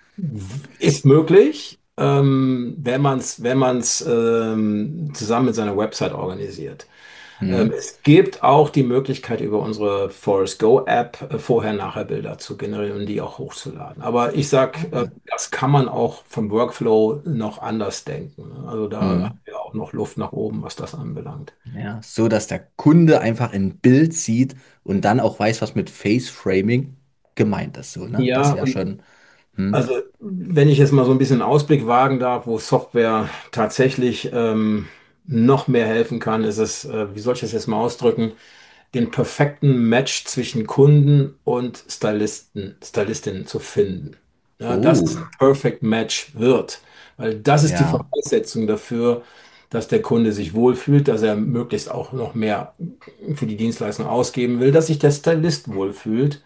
ist möglich, ähm, wenn man es wenn man's, ähm, zusammen mit seiner Website organisiert. Ähm, Hm? es gibt auch die Möglichkeit, über unsere Forest Go App äh, Vorher-Nachher-Bilder zu generieren und die auch hochzuladen. Aber ich sag, äh, Okay. das kann man auch vom Workflow noch anders denken. Ne? Also da Hm. haben wir auch noch Luft nach oben, was das anbelangt. Ja, so dass der Kunde einfach ein Bild sieht und dann auch weiß, was mit Face Framing gemeint ist. So, ne? Das Ja, wäre und schon. Hm? also wenn ich jetzt mal so ein bisschen einen Ausblick wagen darf, wo Software tatsächlich ähm, noch mehr helfen kann, ist es, äh, wie soll ich das jetzt mal ausdrücken, den perfekten Match zwischen Kunden und Stylisten, Stylistinnen zu finden. Ja, dass es Oh, ein Perfect Match wird. Weil das ist die ja, Voraussetzung dafür, dass der Kunde sich wohlfühlt, dass er möglichst auch noch mehr für die Dienstleistung ausgeben will, dass sich der Stylist wohlfühlt,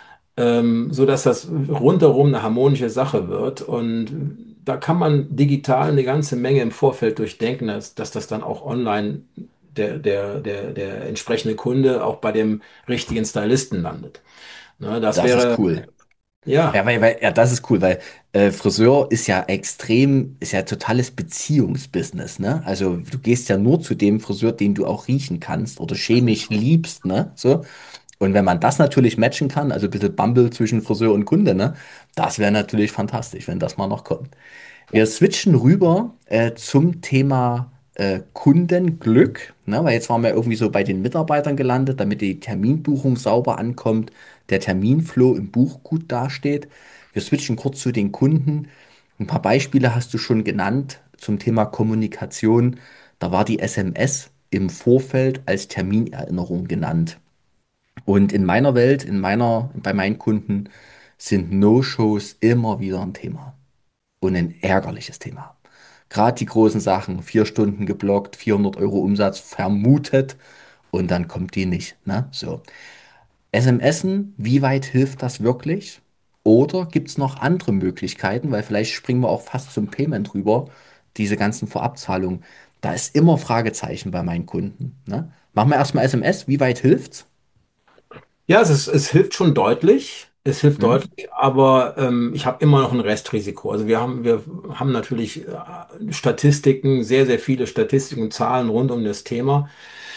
ähm, so dass das rundherum eine harmonische Sache wird. Und da kann man digital eine ganze Menge im Vorfeld durchdenken, dass, dass das dann auch online der, der, der, der entsprechende Kunde auch bei dem richtigen Stylisten landet. Ne, das das ist wäre, cool. ja, Ja, weil, weil, ja, das ist cool, weil äh, Friseur ist ja extrem, ist ja totales Beziehungsbusiness, ne? Also du gehst ja nur zu dem Friseur, den du auch riechen kannst oder chemisch liebst, ne? So. Und wenn man das natürlich matchen kann, also ein bisschen Bumble zwischen Friseur und Kunde, ne? Das wäre natürlich fantastisch, wenn das mal noch kommt. Wir switchen rüber äh, zum Thema äh, Kundenglück, ne? Weil jetzt waren wir irgendwie so bei den Mitarbeitern gelandet, damit die Terminbuchung sauber ankommt, der Terminflow im Buch gut dasteht. Wir switchen kurz zu den Kunden. Ein paar Beispiele hast du schon genannt zum Thema Kommunikation. Da war die S M S im Vorfeld als Terminerinnerung genannt. Und in meiner Welt, in meiner, bei meinen Kunden sind No-Shows immer wieder ein Thema und ein ärgerliches Thema. Gerade die großen Sachen, vier Stunden geblockt, vierhundert Euro Umsatz vermutet und dann kommt die nicht. Ne? So. S M Sen, wie weit hilft das wirklich? Oder gibt es noch andere Möglichkeiten? Weil vielleicht springen wir auch fast zum Payment rüber, diese ganzen Vorabzahlungen. Da ist immer Fragezeichen bei meinen Kunden. Ne? Machen wir erstmal S M S, wie weit hilft's? ja, es ist, es hilft schon deutlich. Es hilft Hm? deutlich, aber ähm, ich habe immer noch ein Restrisiko. Also wir haben, wir haben natürlich äh, Statistiken, sehr, sehr viele Statistiken und Zahlen rund um das Thema.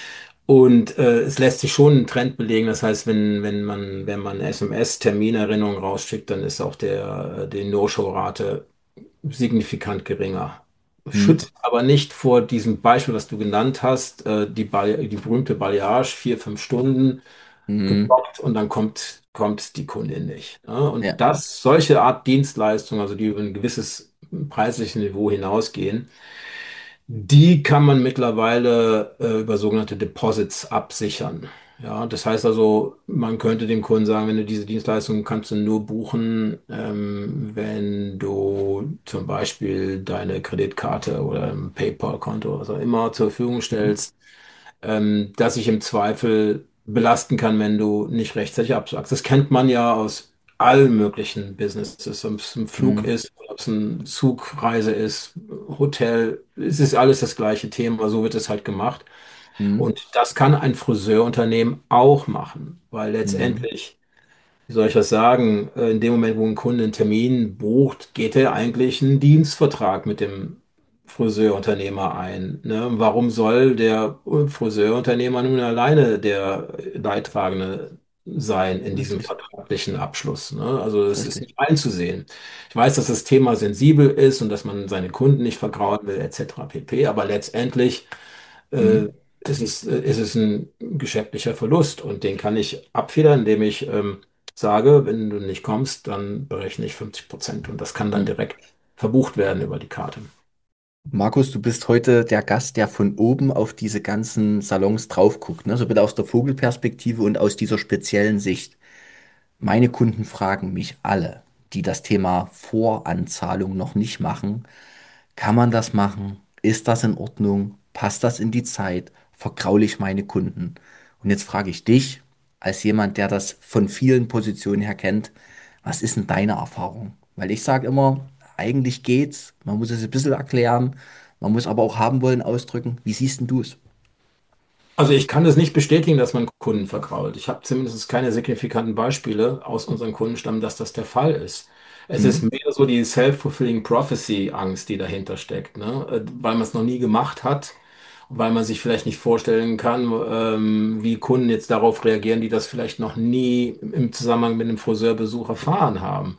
Und äh, es lässt sich schon ein Trend belegen. Das heißt, wenn, wenn man, wenn man S M S-Terminerinnerungen rausschickt, dann ist auch der, die No-Show-Rate signifikant geringer. Hm? Schützt aber nicht vor diesem Beispiel, was du genannt hast, äh, die, Bali- die berühmte Balayage, vier, fünf Stunden Hm? geblockt und dann kommt, kommt die Kundin nicht. Ne? Und Ja, das, solche Art Dienstleistungen, also die über ein gewisses preisliches Niveau hinausgehen, die kann man mittlerweile äh, über sogenannte Deposits absichern. Ja, das heißt also, man könnte dem Kunden sagen, wenn du diese Dienstleistung kannst du nur buchen, ähm, wenn du zum Beispiel deine Kreditkarte oder ein PayPal-Konto, was auch immer zur Verfügung hm? stellst, ähm, das sich im Zweifel belasten kann, wenn du nicht rechtzeitig absagst. Das kennt man ja aus allen möglichen Businesses, ob es ein Flug Hm? ist, ob es eine Zugreise ist, Hotel, es ist alles das gleiche Thema, so wird es halt gemacht. Hm? Und das kann ein Friseurunternehmen auch machen, weil Hm? letztendlich, wie soll ich das sagen, äh, in dem Moment, wo ein Kunde einen Termin bucht, geht er eigentlich einen Dienstvertrag mit dem Friseurunternehmer ein. Ne? Warum soll der Friseurunternehmer nun alleine der Leidtragende sein in diesem Richtig, vertraglichen Abschluss? Ne? Also es ist richtig. nicht einzusehen. Ich weiß, dass das Thema sensibel ist und dass man seine Kunden nicht vergrauen will, et cetera pp. Aber letztendlich äh, Hm? ist es, äh, ist es ein geschäftlicher Verlust und den kann ich abfedern, indem ich ähm, sage, wenn du nicht kommst, dann berechne ich fünfzig Prozent und das kann dann Hm. direkt verbucht werden über die Karte. Markus, du bist heute der Gast, der von oben auf diese ganzen Salons drauf guckt, ne? So bitte aus der Vogelperspektive und aus dieser speziellen Sicht. Meine Kunden fragen mich alle, die das Thema Voranzahlung noch nicht machen, kann man das machen? Ist das in Ordnung? Passt das in die Zeit? Vergraule ich meine Kunden? Und jetzt frage ich dich, als jemand, der das von vielen Positionen her kennt, was ist denn deine Erfahrung? Weil ich sage immer, eigentlich geht's, man muss es ein bisschen erklären, man muss aber auch haben wollen ausdrücken. Wie siehst denn du es? Also ich kann das nicht bestätigen, dass man Kunden vergrault. Ich habe zumindest keine signifikanten Beispiele aus unseren Kundenstamm, dass das der Fall ist. Es ist Hm? mehr so die Self-Fulfilling Prophecy-Angst, die dahinter steckt, ne? Äh, Weil man es noch nie gemacht hat, weil man sich vielleicht nicht vorstellen kann, ähm, wie Kunden jetzt darauf reagieren, die das vielleicht noch nie im Zusammenhang mit einem Friseurbesuch erfahren haben.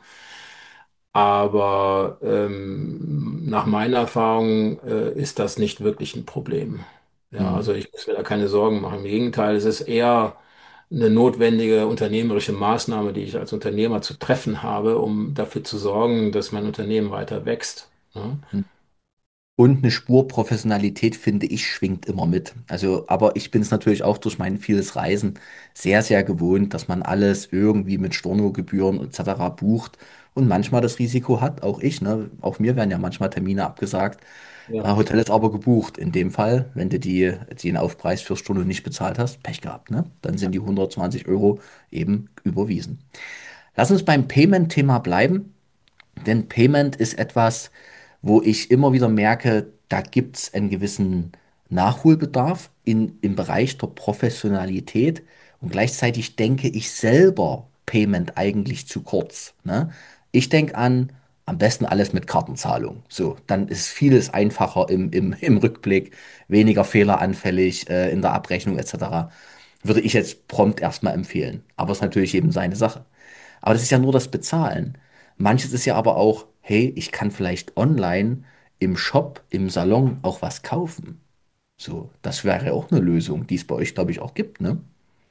Aber ähm, nach meiner Erfahrung äh, ist das nicht wirklich ein Problem. Ja, Hm. also ich muss mir da keine Sorgen machen. Im Gegenteil, es ist eher eine notwendige unternehmerische Maßnahme, die ich als Unternehmer zu treffen habe, um dafür zu sorgen, dass mein Unternehmen weiter wächst. Ja, Hm. Und eine Spur Professionalität, finde ich, schwingt immer mit. Also, aber ich bin es natürlich auch durch mein vieles Reisen sehr, sehr gewohnt, dass man alles irgendwie mit Stornogebühren et cetera bucht und manchmal das Risiko hat, auch ich, ne? Auch mir werden ja manchmal Termine abgesagt. Äh, ja, Hotel ist aber gebucht. In dem Fall, wenn du die, den Aufpreis für Storno nicht bezahlt hast, Pech gehabt, ne? Dann sind ja. die hundertzwanzig Euro eben überwiesen. Lass uns beim Payment-Thema bleiben. Denn Payment ist etwas, wo ich immer wieder merke, da gibt es einen gewissen Nachholbedarf in, im Bereich der Professionalität und gleichzeitig denke ich selber Payment eigentlich zu kurz. Ne? Ich denke an, am besten alles mit Kartenzahlung. So, dann ist vieles einfacher im, im, im Rückblick, weniger fehleranfällig äh, in der Abrechnung et cetera. Würde ich jetzt prompt erstmal empfehlen. Aber es ist natürlich eben seine Sache. Aber das ist ja nur das Bezahlen. Manches ist ja aber auch, hey, ich kann vielleicht online im Shop, im Salon auch was kaufen. So, das wäre auch eine Lösung, die es bei euch, glaube ich, auch gibt, ne?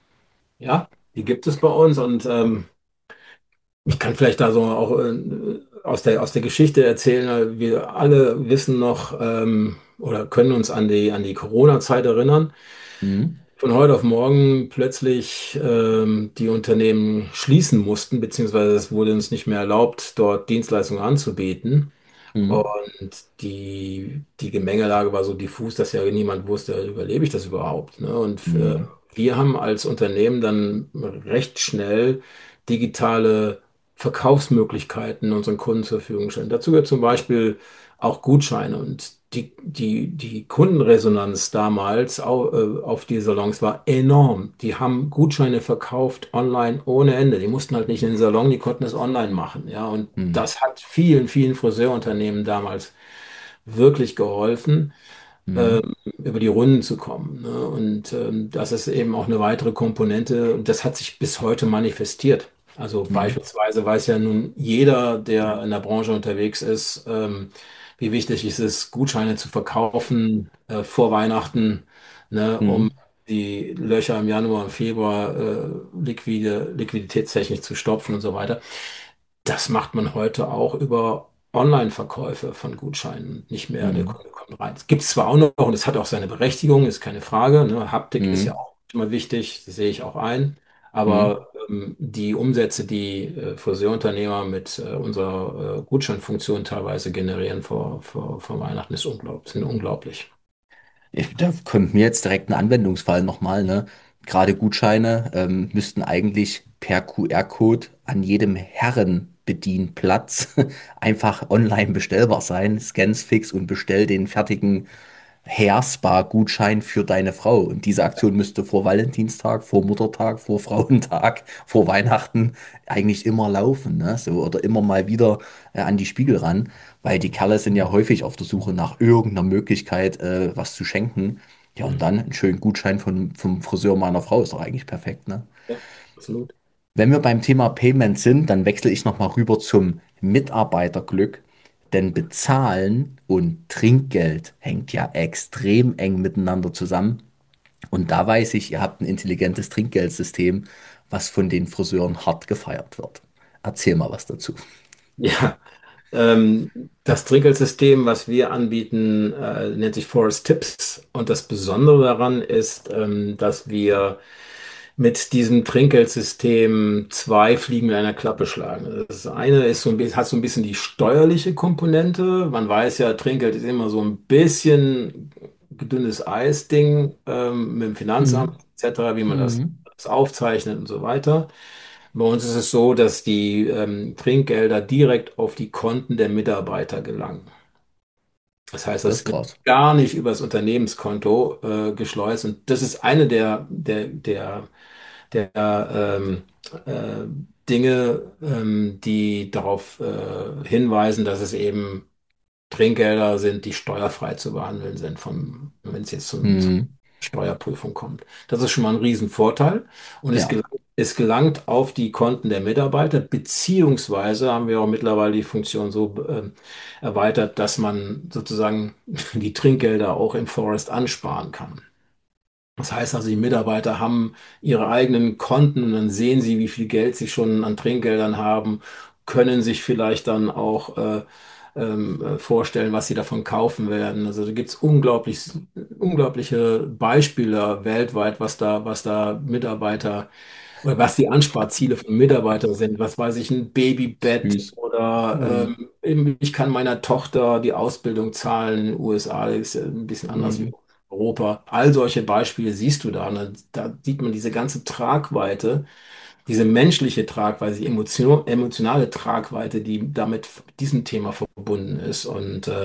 Ja, die gibt es bei uns und ähm, ich kann vielleicht da so auch äh, aus der, aus der Geschichte erzählen. Wir alle wissen noch ähm, oder können uns an die, an die Corona-Zeit erinnern. Mhm. Von heute auf morgen plötzlich ähm, die Unternehmen schließen mussten, beziehungsweise es wurde uns nicht mehr erlaubt, dort Dienstleistungen anzubieten. Mhm. Und die, die Gemengelage war so diffus, dass ja niemand wusste, überlebe ich das überhaupt, ne? Und äh, Mhm. wir haben als Unternehmen dann recht schnell digitale Verkaufsmöglichkeiten unseren Kunden zur Verfügung gestellt. Dazu gehört zum Beispiel auch Gutscheine. Und die, die, die Kundenresonanz damals au, äh, auf die Salons war enorm. Die haben Gutscheine verkauft online ohne Ende. Die mussten halt nicht in den Salon, die konnten es online machen. Ja, und Mhm. das hat vielen, vielen Friseurunternehmen damals wirklich geholfen, Mhm. ähm, über die Runden zu kommen. Ne? Und ähm, das ist eben auch eine weitere Komponente und das hat sich bis heute manifestiert. Also Mhm. beispielsweise weiß ja nun jeder, der in der Branche unterwegs ist, ähm, wie wichtig es ist, Gutscheine zu verkaufen äh, vor Weihnachten, ne, um Mhm. die Löcher im Januar, im Februar äh, liquide, liquiditätstechnisch zu stopfen und so weiter. Das macht man heute auch über Online-Verkäufe von Gutscheinen. Nicht mehr, der Mhm. Kunde kommt rein. Es gibt es zwar auch noch und es hat auch seine Berechtigung, ist keine Frage. Ne? Haptik ist ja Mhm. auch immer wichtig, das sehe ich auch ein. Mhm. Aber ähm, die Umsätze, die äh, Friseurunternehmer mit äh, unserer äh, Gutscheinfunktion teilweise generieren vor, vor, vor Weihnachten, ist unglaublich, sind unglaublich. Ich, da kommt mir jetzt direkt ein Anwendungsfall nochmal, ne? Gerade Gutscheine ähm, müssten eigentlich per Q R-Code an jedem Herrenbedienplatz einfach online bestellbar sein. Scans fix und bestell den fertigen Hair-Spa-Gutschein für deine Frau. Und diese Aktion müsste vor Valentinstag, vor Muttertag, vor Frauentag, vor Weihnachten eigentlich immer laufen, ne? So, oder immer mal wieder äh, an die Spiegel ran, weil die Kerle sind ja häufig auf der Suche nach irgendeiner Möglichkeit, äh, was zu schenken. Ja, und Mhm. dann einen schönen Gutschein von, vom Friseur meiner Frau ist doch eigentlich perfekt, ne? Ja, absolut. Wenn wir beim Thema Payment sind, dann wechsle ich nochmal rüber zum Mitarbeiterglück. Denn Bezahlen und Trinkgeld hängt ja extrem eng miteinander zusammen. Und da weiß ich, ihr habt ein intelligentes Trinkgeldsystem, was von den Friseuren hart gefeiert wird. Erzähl mal was dazu. Ja, ähm, das Trinkgeldsystem, was wir anbieten, äh, nennt sich Forest Tips. Und das Besondere daran ist, ähm, dass wir mit diesem Trinkgeldsystem zwei Fliegen mit einer Klappe schlagen. Das eine ist so ein bisschen, hat so ein bisschen die steuerliche Komponente. Man weiß ja, Trinkgeld ist immer so ein bisschen dünnes Eisding, ähm, mit dem Finanzamt Mhm. et cetera, wie man das, Mhm. das aufzeichnet und so weiter. Bei uns ist es so, dass die ähm, Trinkgelder direkt auf die Konten der Mitarbeiter gelangen. Das heißt, Das ist das wird krass. gar nicht über das Unternehmenskonto äh, geschleust. Und das ist eine der, der, der, der ähm, äh, Dinge, ähm, die darauf äh, hinweisen, dass es eben Trinkgelder sind, die steuerfrei zu behandeln sind, vom, wenn es jetzt zum, zur Mhm. Steuerprüfung kommt. Das ist schon mal ein Riesenvorteil. Und es Ja. gelangt, es gelangt auf die Konten der Mitarbeiter, beziehungsweise haben wir auch mittlerweile die Funktion so ähm, erweitert, dass man sozusagen die Trinkgelder auch im Forest ansparen kann. Das heißt also, die Mitarbeiter haben ihre eigenen Konten und dann sehen sie, wie viel Geld sie schon an Trinkgeldern haben, können sich vielleicht dann auch äh, ähm, äh, vorstellen, was sie davon kaufen werden. Also da gibt es unglaublich, unglaubliche Beispiele weltweit, was da, was da Mitarbeiter oder was die Ansparziele von Mitarbeitern sind. Was weiß ich, ein Babybett Süß. oder Mhm. ähm, eben, ich kann meiner Tochter die Ausbildung zahlen in den U S A, das ist ja ein bisschen anders wie Mhm. Europa. All solche Beispiele siehst du da. Und da sieht man diese ganze Tragweite, diese menschliche Tragweite, die emotion emotionale Tragweite, die damit mit diesem Thema verbunden ist. Und äh,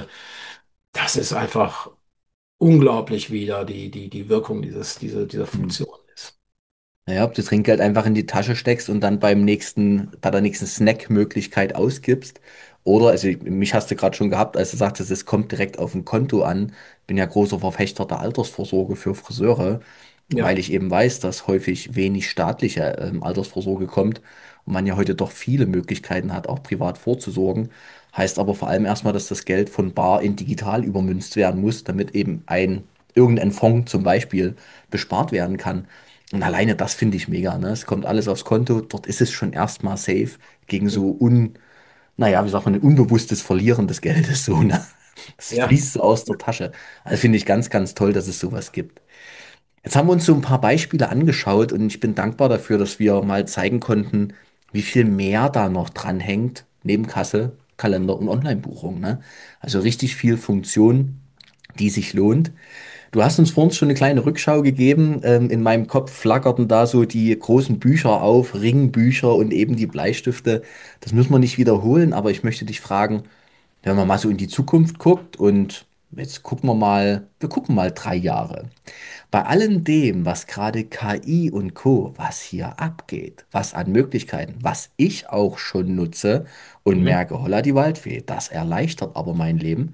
das ist einfach unglaublich, wie da die, die, die Wirkung dieses, diese, dieser Mhm. Funktion ist. Naja, ob du Trinkgeld einfach in die Tasche steckst und dann beim nächsten, bei der nächsten Snack-Möglichkeit ausgibst. Oder, also ich- mich hast du gerade schon gehabt, als du sagtest, es kommt direkt auf ein Konto an. Bin ja großer Verfechter der Altersvorsorge für Friseure, weil Ja, ich eben weiß, dass häufig wenig staatliche ähm, Altersvorsorge kommt und man ja heute doch viele Möglichkeiten hat, auch privat vorzusorgen. Heißt aber vor allem erstmal, dass das Geld von bar in digital übermünzt werden muss, damit eben ein irgendein Fonds zum Beispiel bespart werden kann. Und alleine das finde ich mega, ne? Es kommt alles aufs Konto, dort ist es schon erstmal safe gegen so un, naja, wie sagt man, ein unbewusstes Verlieren des Geldes, so, ne? Es ja, fließt so aus der Tasche. Also finde ich ganz, ganz toll, dass es sowas gibt. Jetzt haben wir uns so ein paar Beispiele angeschaut und ich bin dankbar dafür, dass wir mal zeigen konnten, wie viel mehr da noch dran hängt, neben Kasse, Kalender und Online-Buchung, ne? Also richtig viel Funktion, die sich lohnt. Du hast uns vorhin schon eine kleine Rückschau gegeben. Ähm, in meinem Kopf flackerten da so die großen Bücher auf, Ringbücher und eben die Bleistifte. Das müssen wir nicht wiederholen, aber ich möchte dich fragen, wenn man mal so in die Zukunft guckt und jetzt gucken wir mal, wir gucken mal drei Jahre. Bei allem dem, was gerade K I und Co., was hier abgeht, was an Möglichkeiten, was ich auch schon nutze und mhm. merke, holla die Waldfee, das erleichtert aber mein Leben.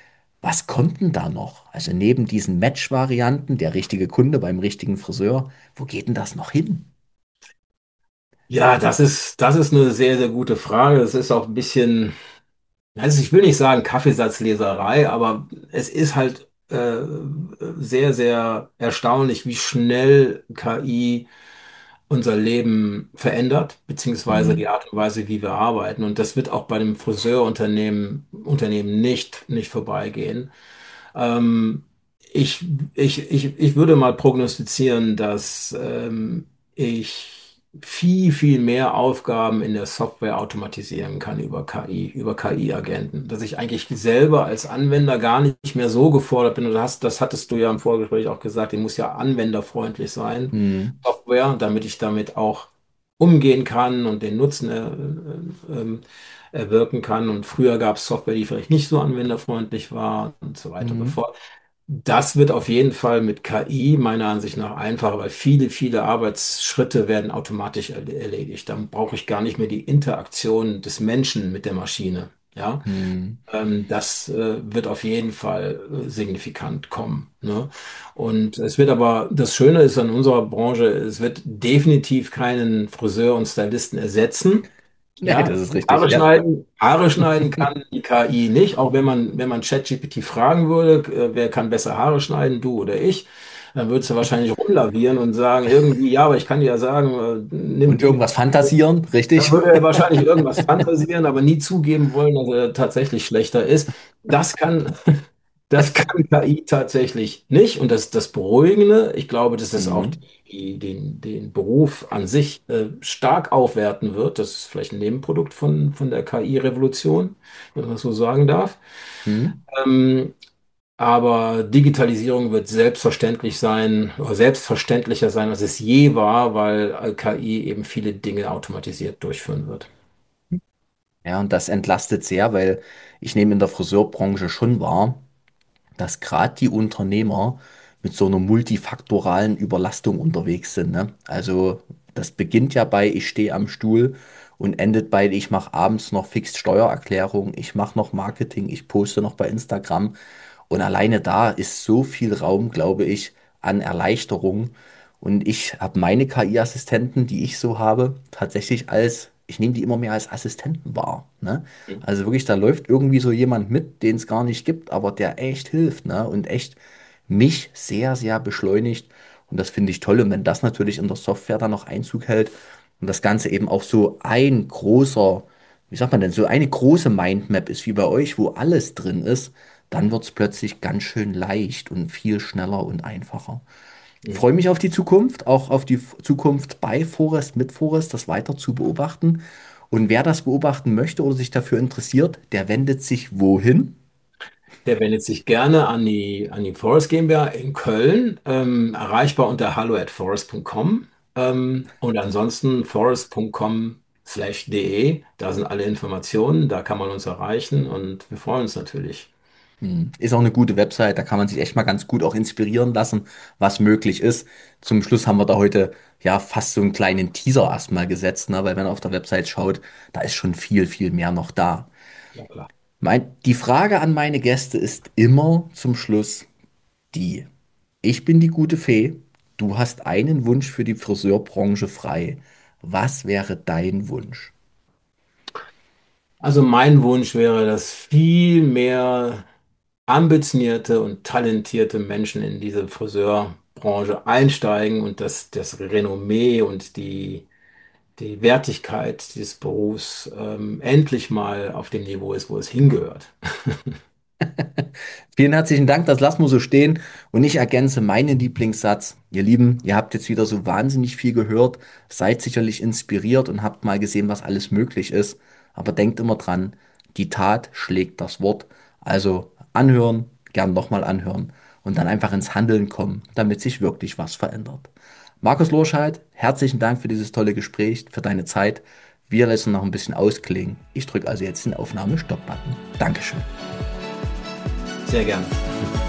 Was kommt denn da noch? Also neben diesen Match-Varianten, der richtige Kunde beim richtigen Friseur, wo geht denn das noch hin? Ja, das ist, das ist eine sehr, sehr gute Frage. Das ist auch ein bisschen. Also ich will nicht sagen Kaffeesatzleserei, aber es ist halt äh, sehr, sehr erstaunlich, wie schnell K I unser Leben verändert, beziehungsweise die Hm, Art und Weise, wie wir arbeiten. Und das wird auch bei dem Friseurunternehmen Unternehmen nicht, nicht vorbeigehen. Ähm, ich, ich, ich, ich würde mal prognostizieren, dass ähm, ich viel, viel mehr Aufgaben in der Software automatisieren kann über K I, über K I-Agenten. Dass ich eigentlich selber als Anwender gar nicht mehr so gefordert bin. Und das, hast, das hattest du ja im Vorgespräch auch gesagt, die muss ja anwenderfreundlich sein, hm, Software, damit ich damit auch umgehen kann und den Nutzen äh, äh, ähm, erwirken kann. Und früher gab es Software, die vielleicht nicht so anwenderfreundlich war und so weiter und so hm, fort. Das wird auf jeden Fall mit K I meiner Ansicht nach einfacher, weil viele, viele Arbeitsschritte werden automatisch erle- erledigt. Dann brauche ich gar nicht mehr die Interaktion des Menschen mit der Maschine. Ja, hm. ähm, das äh, wird auf jeden Fall äh, signifikant kommen. Ne? Und es wird aber, das Schöne ist an unserer Branche, es wird definitiv keinen Friseur und Stylisten ersetzen. Nee, Ja, das ist richtig, Haare ja. schneiden, Haare schneiden kann die K I nicht, auch wenn man, wenn man ChatGPT fragen würde, äh, wer kann besser Haare schneiden, du oder ich. Dann würdest du wahrscheinlich rumlavieren und sagen, irgendwie, ja, aber ich kann dir ja sagen, äh, nimm Und die. irgendwas fantasieren, Dann richtig? würde er wahrscheinlich irgendwas fantasieren, aber nie zugeben wollen, dass er tatsächlich schlechter ist. Das kann, das kann K I tatsächlich nicht. Und das das Beruhigende, ich glaube, dass es auch Mhm. die, den, den Beruf an sich äh, stark aufwerten wird. Das ist vielleicht ein Nebenprodukt von, von der K I-Revolution, wenn man das so sagen darf. Mhm. Ähm, aber Digitalisierung wird selbstverständlich sein, oder selbstverständlicher sein, als es je war, weil äh, K I eben viele Dinge automatisiert durchführen wird. Ja, und das entlastet sehr, weil ich nehme in der Friseurbranche schon wahr, dass gerade die Unternehmer mit so einer multifaktoralen Überlastung unterwegs sind. Ne? Also das beginnt ja bei, ich stehe am Stuhl und endet bei, ich mache abends noch fix Steuererklärung, ich mache noch Marketing, ich poste noch bei Instagram. Und alleine da ist so viel Raum, glaube ich, an Erleichterung. Und ich habe meine K I-Assistenten, die ich so habe, tatsächlich als, ich nehme die immer mehr als Assistenten wahr. Ne? Also wirklich, da läuft irgendwie so jemand mit, den es gar nicht gibt, aber der echt hilft, ne? Und echt mich sehr, sehr beschleunigt. Und das finde ich toll. Und wenn das natürlich in der Software dann noch Einzug hält und das Ganze eben auch so ein großer, wie sagt man denn, so eine große Mindmap ist wie bei euch, wo alles drin ist, dann wird es plötzlich ganz schön leicht und viel schneller und einfacher. Mhm. Freue mich auf die Zukunft, auch auf die F- Zukunft bei Forest, mit Forest, das weiter zu beobachten. Und wer das beobachten möchte oder sich dafür interessiert, der wendet sich wohin? Der wendet sich gerne an die, an die Forest GmbH in Köln, ähm, erreichbar unter hallo at forest punkt com ähm, und ansonsten forest punkt com slash de. Da sind alle Informationen, da kann man uns erreichen und wir freuen uns natürlich. Hm, ist auch eine gute Website, da kann man sich echt mal ganz gut auch inspirieren lassen, was möglich ist. Zum Schluss haben wir da heute ja fast so einen kleinen Teaser erstmal gesetzt, ne? Weil wenn man auf der Website schaut, da ist schon viel, viel mehr noch da. Ja, klar. Mein, die Frage an meine Gäste ist immer zum Schluss die: Ich bin die gute Fee, du hast einen Wunsch für die Friseurbranche frei. Was wäre dein Wunsch? Also mein Wunsch wäre, dass viel mehr ambitionierte und talentierte Menschen in diese Friseurbranche einsteigen und dass das Renommee und die die Wertigkeit dieses Berufs ähm, endlich mal auf dem Niveau ist, wo es hingehört. Vielen herzlichen Dank, das lassen wir so stehen. Und ich ergänze meinen Lieblingssatz. Ihr Lieben, ihr habt jetzt wieder so wahnsinnig viel gehört, seid sicherlich inspiriert und habt mal gesehen, was alles möglich ist. Aber denkt immer dran, die Tat schlägt das Wort. Also anhören, gern nochmal anhören und dann einfach ins Handeln kommen, damit sich wirklich was verändert. Markus Lorscheid, herzlichen Dank für dieses tolle Gespräch, für deine Zeit. Wir lassen noch ein bisschen ausklingen. Ich drücke also jetzt den Aufnahme-Stopp-Button. Dankeschön. Sehr gerne.